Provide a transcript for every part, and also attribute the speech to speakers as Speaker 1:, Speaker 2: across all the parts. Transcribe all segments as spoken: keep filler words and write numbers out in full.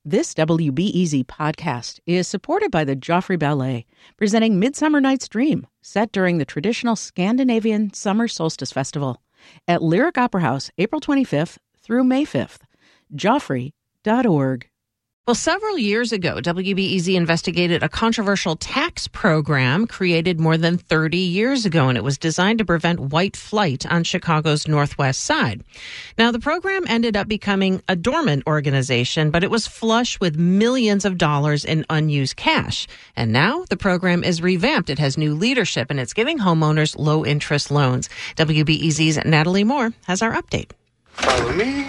Speaker 1: This W B E Z podcast is supported by the Joffrey Ballet, presenting Midsummer Night's Dream, set during the traditional Scandinavian Summer Solstice Festival at Lyric Opera House, April twenty-fifth through May fifth. Joffrey dot org.
Speaker 2: Well, several years ago, W B E Z investigated a controversial tax program created more than thirty years ago, and it was designed to prevent white flight on Chicago's Northwest Side. Now, the program ended up becoming a dormant organization, but it was flush with millions of dollars in unused cash. And now the program is revamped. It has new leadership, and it's giving homeowners low-interest loans. W B E Z's Natalie Moore has our update.
Speaker 3: Follow me.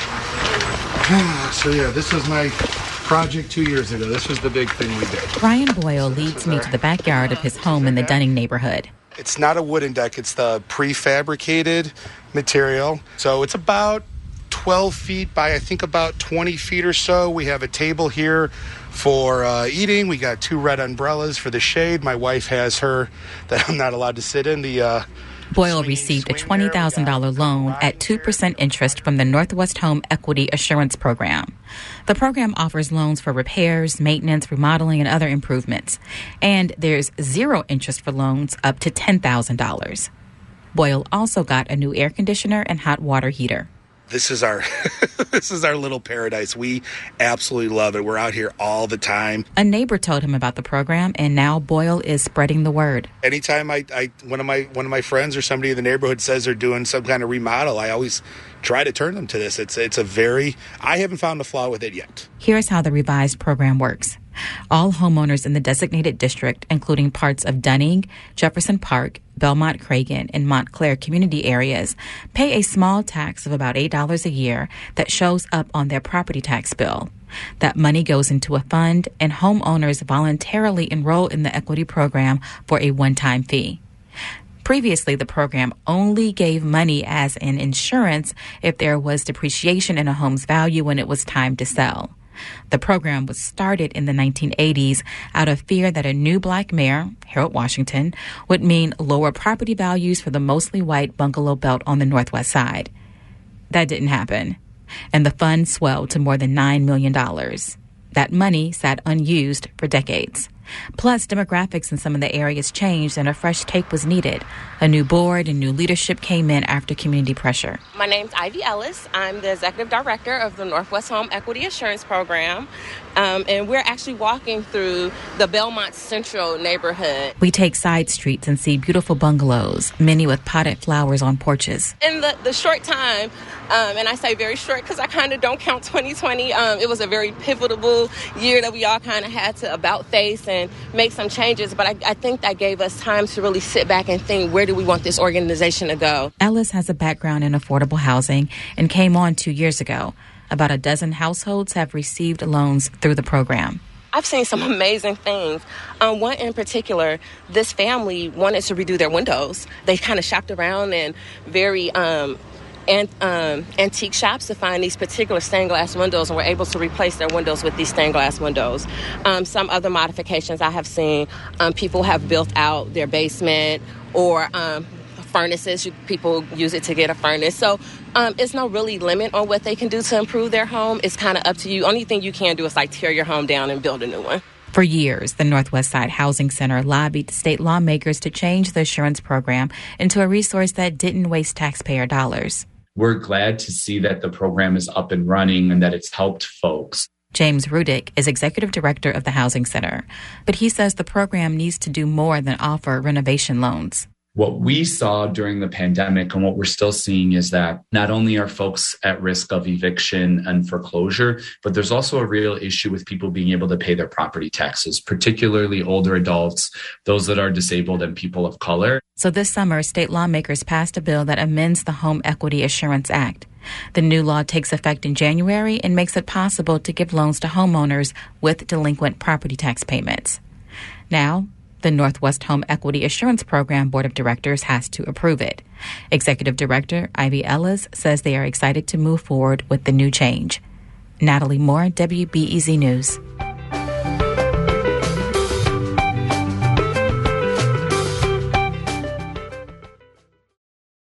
Speaker 3: So, yeah, this was my project two years ago. This was the big thing we did.
Speaker 4: Brian Boyle leads me to the backyard of his home in the Dunning neighborhood.
Speaker 3: It's not a wooden deck. It's the prefabricated material. So it's about twelve feet by, I think, about twenty feet or so. We have a table here for uh, eating. We got two red umbrellas for the shade. My wife has her that I'm not allowed to sit in. The uh,
Speaker 4: Boyle received a twenty thousand dollars loan at two percent interest from the Northwest Home Equity Assurance Program. The program offers loans for repairs, maintenance, remodeling, and other improvements. And there's zero interest for loans up to ten thousand dollars. Boyle also got a new air conditioner and hot water heater.
Speaker 3: This is our this is our little paradise. We absolutely love it. We're out here all the time.
Speaker 4: A neighbor told him about the program, and now Boyle is spreading the word.
Speaker 3: Anytime I, I one of my one of my friends or somebody in the neighborhood says they're doing some kind of remodel, I always try to turn them to this. It's it's a very I haven't found a flaw with it yet.
Speaker 4: Here's how the revised program works. All homeowners in the designated district, including parts of Dunning, Jefferson Park, Belmont-Cragen, and Montclair community areas, pay a small tax of about eight dollars a year that shows up on their property tax bill. That money goes into a fund, and homeowners voluntarily enroll in the equity program for a one-time fee. Previously, the program only gave money as an insurance if there was depreciation in a home's value when it was time to sell. The program was started in the nineteen eighties out of fear that a new black mayor, Harold Washington, would mean lower property values for the mostly white bungalow belt on the Northwest Side. That didn't happen, and the fund swelled to more than nine million dollars. That money sat unused for decades. Plus, demographics in some of the areas changed and a fresh take was needed. A new board and new leadership came in after community pressure.
Speaker 5: My name's Ivy Ellis. I'm the executive director of the Northwest Home Equity Assurance Program. Um, and we're actually walking through the Belmont Central neighborhood.
Speaker 4: We take side streets and see beautiful bungalows, many with potted flowers on porches.
Speaker 5: In the, the short time, um, and I say very short because I kind of don't count twenty twenty, um, it was a very pivotal year that we all kind of had to about face and make some changes. But I, I think that gave us time to really sit back and think, where do we want this organization to go?
Speaker 4: Ellis has a background in affordable housing and came on two years ago. About a dozen households have received loans through the program.
Speaker 5: I've seen some amazing things. Um, one in particular, this family wanted to redo their windows. They kind of shopped around in very um, an, um, antique shops to find these particular stained glass windows, and were able to replace their windows with these stained glass windows. Um, some other modifications I have seen, um, people have built out their basement or um, furnaces. People use it to get a furnace. So um, it's no really limit on what they can do to improve their home. It's kind of up to you. Only thing you can do is like tear your home down and build a new one.
Speaker 4: For years, the Northwest Side Housing Center lobbied state lawmakers to change the assurance program into a resource that didn't waste taxpayer dollars.
Speaker 6: We're glad to see that the program is up and running and that it's helped folks.
Speaker 4: James Rudick is executive director of the Housing Center, but he says the program needs to do more than offer renovation loans.
Speaker 6: What we saw during the pandemic and what we're still seeing is that not only are folks at risk of eviction and foreclosure, but there's also a real issue with people being able to pay their property taxes, particularly older adults, those that are disabled, and people of color.
Speaker 4: So this summer, state lawmakers passed a bill that amends the Home Equity Assurance Act. The new law takes effect in January and makes it possible to give loans to homeowners with delinquent property tax payments. Now, the Northwest Home Equity Assurance Program Board of Directors has to approve it. Executive Director Ivy Ellis says they are excited to move forward with the new change. Natalie Moore, W B E Z News.